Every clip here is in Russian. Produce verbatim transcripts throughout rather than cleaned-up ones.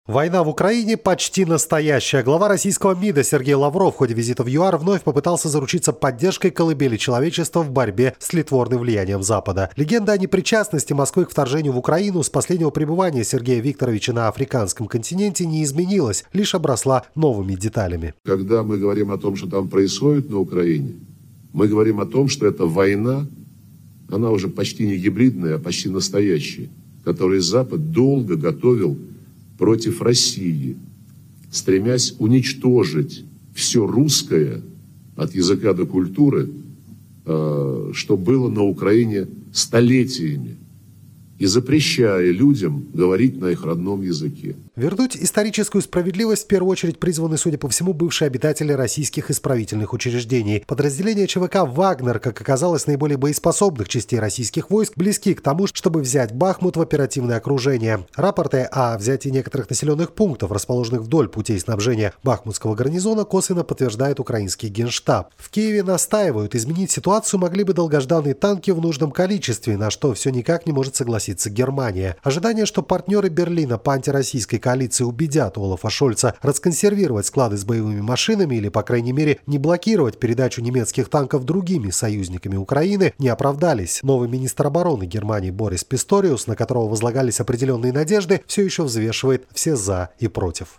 Война в Украине почти настоящая. Глава российского МИДа Сергей Лавров в ходе визита в ЮАР вновь попытался заручиться поддержкой колыбели человечества в борьбе с тлетворным влиянием Запада. Легенда о непричастности Москвы к вторжению в Украину с последнего пребывания Сергея Викторовича на африканском континенте не изменилась, лишь обросла новыми деталями. Когда мы говорим о том, что там происходит на Украине, мы говорим о том, что эта война, она уже почти не гибридная, а почти настоящая, которую Запад долго готовил против России, стремясь уничтожить все русское от языка до культуры, что было на Украине столетиями, и запрещая людям говорить на их родном языке. Вернуть историческую справедливость в первую очередь призваны, судя по всему, бывшие обитатели российских исправительных учреждений. Подразделения ЧВК «Вагнер», как оказалось, наиболее боеспособных частей российских войск, близки к тому, чтобы взять Бахмут в оперативное окружение. Рапорты о взятии некоторых населенных пунктов, расположенных вдоль путей снабжения бахмутского гарнизона, косвенно подтверждает украинский генштаб. В Киеве настаивают, изменить ситуацию могли бы долгожданные танки в нужном количестве, на что все никак не может согласиться Германия. Ожидание, что партнеры Берлина по антироссийской коалиции убедят Олафа Шольца расконсервировать склады с боевыми машинами или, по крайней мере, не блокировать передачу немецких танков другими союзниками Украины, не оправдались. Новый министр обороны Германии Борис Писториус, на которого возлагались определенные надежды, все еще взвешивает все «за» и «против».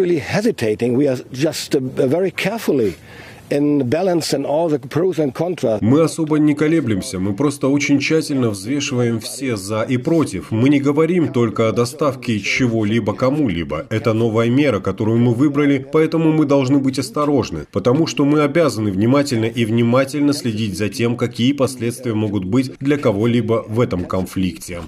Мы особо не колеблемся, мы просто очень тщательно взвешиваем все «за» и «против». Мы не говорим только о доставке чего-либо кому-либо. Это новая мера, которую мы выбрали, поэтому мы должны быть осторожны, потому что мы обязаны внимательно и внимательно следить за тем, какие последствия могут быть для кого-либо в этом конфликте.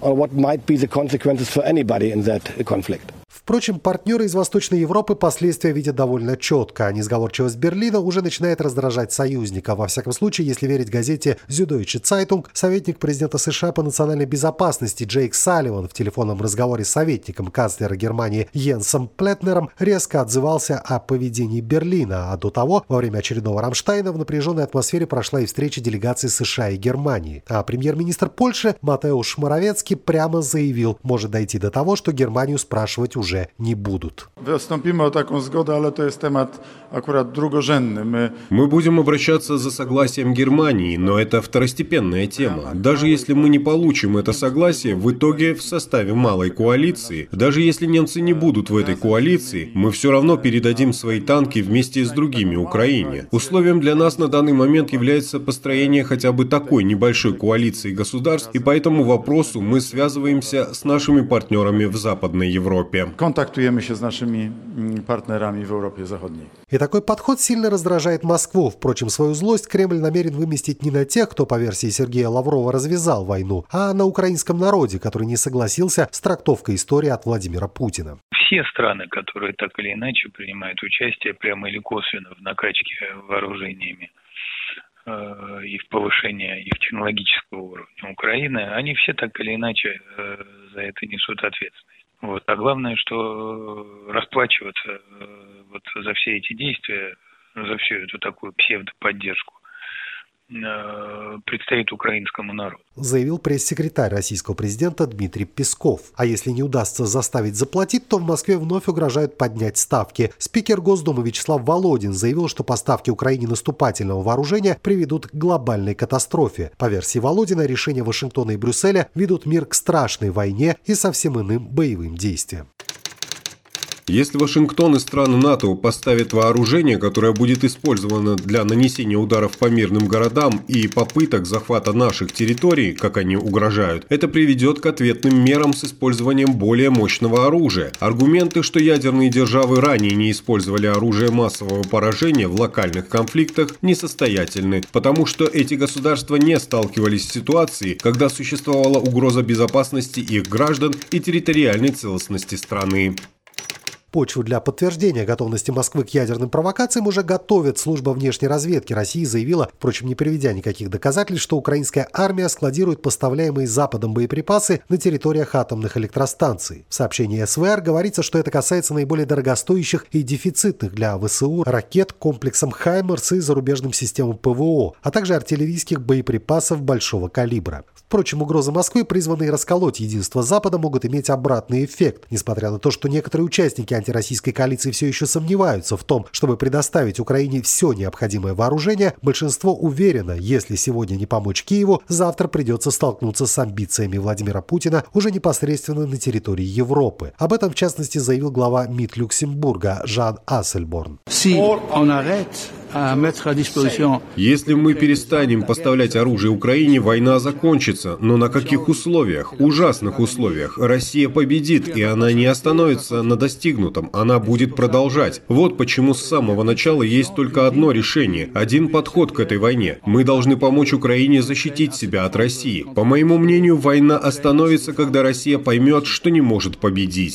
Впрочем, партнеры из Восточной Европы последствия видят довольно четко, а несговорчивость Берлина уже начинает раздражать союзника. Во всяком случае, если верить газете «Süddeutsche Zeitung», советник президента США по национальной безопасности Джейк Салливан в телефонном разговоре с советником канцлера Германии Йенсом Плетнером резко отзывался о поведении Берлина, а до того, во время очередного Рамштайна, в напряженной атмосфере прошла и встреча делегаций США и Германии. А премьер-министр Польши Матеуш Моравецкий прямо заявил, может дойти до того, что Германию спрашивать уже не будут. Мы будем обращаться за согласием Германии, но это второстепенная тема. Даже если мы не получим это согласие, в итоге в составе малой коалиции, даже если немцы не будут в этой коалиции, мы все равно передадим свои танки вместе с другими Украине. Условием для нас на данный момент является построение хотя бы такой небольшой коалиции государств, и по этому вопросу мы связываемся с нашими партнерами в Западной Европе. Контактуемся с нашими партнерами в Европе Западной. И такой подход сильно раздражает Москву. Впрочем, свою злость Кремль намерен выместить не на тех, кто, по версии Сергея Лаврова, развязал войну, а на украинском народе, который не согласился с трактовкой истории от Владимира Путина. Все страны, которые так или иначе принимают участие прямо или косвенно в накачке вооружениями э, и в повышении их технологического уровня Украины, они все так или иначе э, за это несут ответственность. Вот. А главное, что расплачиваться э, вот за все эти действия, за всю эту такую псевдоподдержку э, предстоит украинскому народу. Заявил пресс-секретарь российского президента Дмитрий Песков. А если не удастся заставить заплатить, то в Москве вновь угрожают поднять ставки. Спикер Госдумы Вячеслав Володин заявил, что поставки Украине наступательного вооружения приведут к глобальной катастрофе. По версии Володина, решения Вашингтона и Брюсселя ведут мир к страшной войне и совсем иным боевым действиям. Если Вашингтон и страны НАТО поставят вооружение, которое будет использовано для нанесения ударов по мирным городам и попыток захвата наших территорий, как они угрожают, это приведет к ответным мерам с использованием более мощного оружия. Аргументы, что ядерные державы ранее не использовали оружие массового поражения в локальных конфликтах, несостоятельны, потому что эти государства не сталкивались с ситуацией, когда существовала угроза безопасности их граждан и территориальной целостности страны. Почву для подтверждения готовности Москвы к ядерным провокациям уже готовит. Служба внешней разведки России заявила, впрочем, не приведя никаких доказательств, что украинская армия складирует поставляемые Западом боеприпасы на территориях атомных электростанций. В сообщении СВР говорится, что это касается наиболее дорогостоящих и дефицитных для ВСУ ракет комплексом «Хаймерс» и зарубежным системам ПВО, а также артиллерийских боеприпасов большого калибра. В Впрочем, угрозы Москвы, призванные расколоть единство Запада, могут иметь обратный эффект. Несмотря на то, что некоторые участники антироссийской коалиции все еще сомневаются в том, чтобы предоставить Украине все необходимое вооружение, большинство уверено, если сегодня не помочь Киеву, завтра придется столкнуться с амбициями Владимира Путина уже непосредственно на территории Европы. Об этом, в частности, заявил глава МИД Люксембурга Жан Ассельборн. Если мы перестанем поставлять оружие Украине, война закончится. Но на каких условиях? Ужасных условиях. Россия победит, и она не остановится на достигнутом. Она будет продолжать. Вот почему с самого начала есть только одно решение, один подход к этой войне. Мы должны помочь Украине защитить себя от России. По моему мнению, война остановится, когда Россия поймет, что не может победить.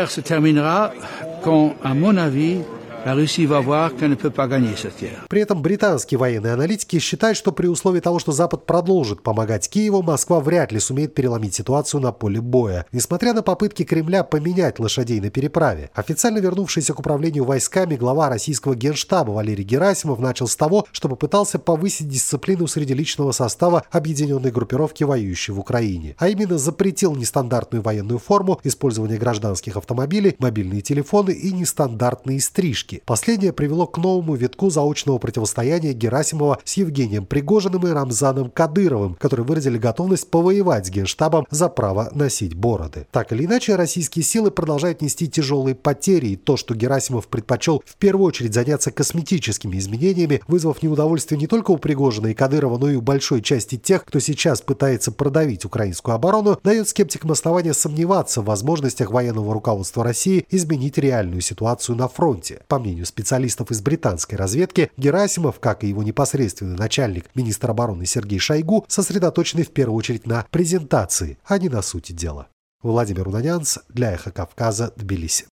При этом британские военные аналитики считают, что при условии того, что Запад продолжит помогать Киеву, Москва вряд ли сумеет переломить ситуацию на поле боя, несмотря на попытки Кремля поменять лошадей на переправе. Официально вернувшийся к управлению войсками глава российского генштаба Валерий Герасимов начал с того, что попытался повысить дисциплину среди личного состава объединенной группировки, воюющей в Украине, а именно запретил нестандартную военную форму, использование гражданских автомобилей, мобильные телефоны и нестандартные стрижки. Последнее привело к новому витку заочного противостояния Герасимова с Евгением Пригожиным и Рамзаном Кадыровым, которые выразили готовность повоевать с Генштабом за право носить бороды. Так или иначе, российские силы продолжают нести тяжелые потери, и то, что Герасимов предпочел в первую очередь заняться косметическими изменениями, вызвав неудовольствие не только у Пригожина и Кадырова, но и у большой части тех, кто сейчас пытается продавить украинскую оборону, дает скептикам основания сомневаться в возможностях военного руководства России изменить реальную ситуацию на фронте. По мнению специалистов из британской разведки, Герасимов, как и его непосредственный начальник, министр обороны Сергей Шойгу, сосредоточены в первую очередь на презентации, а не на сути дела. Владимир Унанянц для Эхо Кавказа, Тбилиси.